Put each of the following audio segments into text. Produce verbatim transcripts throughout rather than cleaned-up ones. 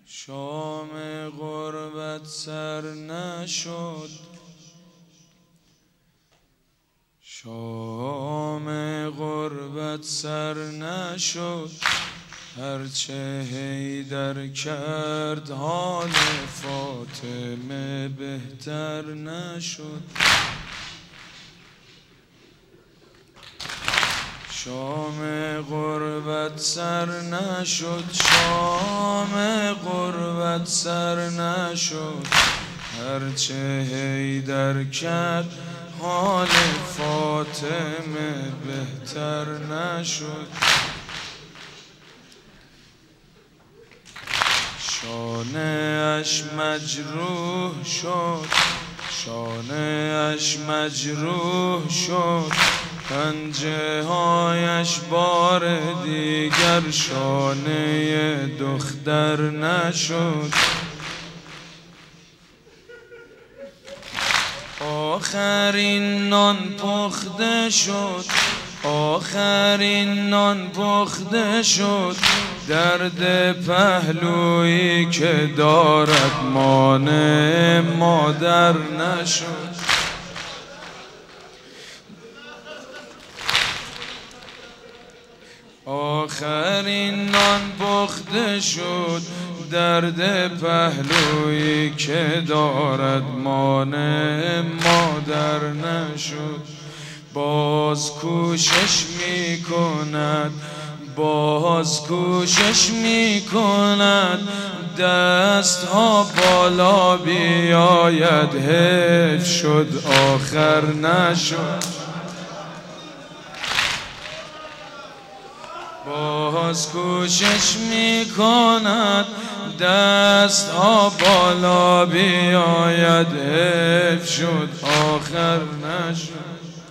شام غربت سر نشد، شام غربت سر نشد، هرچه حیدر کرد حال فاطمه بهتر نشد. شام غربت سر نشد، شام غربت سر نشد، هرچه حیدر کرد حال فاطمه بهتر نشد. شانه اش مجروح شد، شانه اش مجروح شد، پنجه هایش بار دیگر شانه دختر نشد. آخرین نان پخته شد، آخرین نان پخته شد، درد پهلویی که دارد مانع مادر نشد. آخرین نان پخته شد، درد پهلویی که دارد مانع مادر نشد. باز کوشش می کند، باز کوشش می کند، دست ها بالا بیاید، حیف شد آخر نشد. باز کوشش می کند، دست ها بالا بیاید، حیف شد آخر نشد.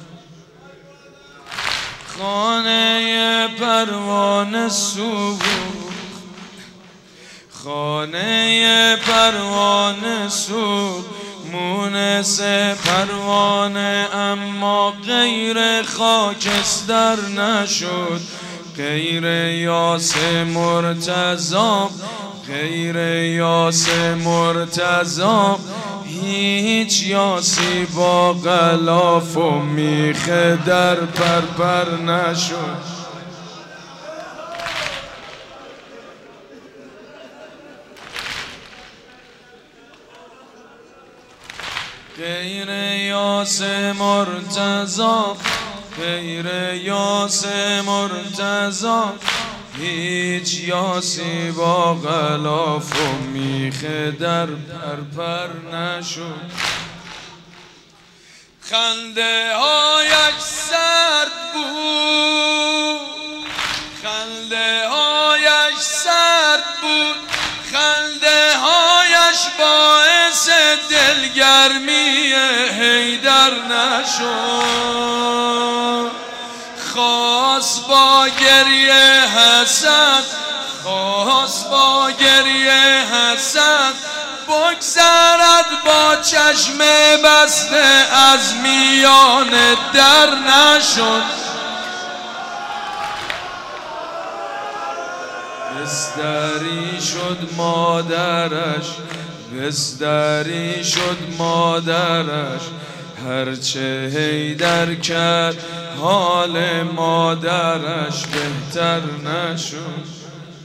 خانه پروانه سوخت، خانه پروانه سوخت، مونس پروانه اما غیر خاکستر نشد. غیر یاس مرتضی، غیر یاس مرتضی، هیچ یاسی با غلاف و میخ در پرپر نشد. غیر یاس مرتضی، غیر یاس مرتضی، هیچ یاسی با غلاف و میخ در پرپر نشد. خنده هایش سرد بود، خنده هایش سرد بود، خنده هایش باعث دلگرمی حیدر نشد. خواست با گریه حسد، خواست با گریه حسد، بگذرد با چشم بسته از میان در نشد. بستری شد مادرش، بستری شد مادرش، هرچه حیدر کرد حال مادرش بهتر نشد.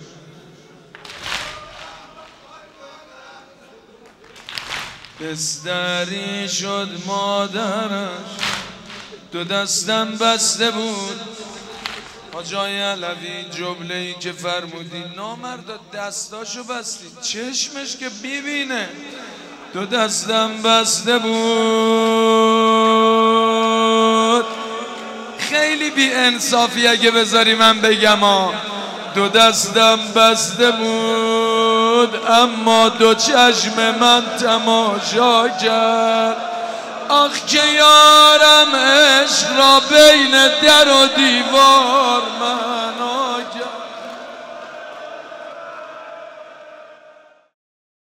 بستری شد مادرش، دو دستم بسته بود. حاج آقای علوی جمله‌ای که فرمودی، نامردا دستاشو بستی، چشمش که ببینه. دو دستم بسته بود. خیلی بی انصافی اگه بذاری من بگم ها. دو دستم بسته بود، اما دو چشم من تماشا کرد. آخ که یارم عشق را بین در و دیوار من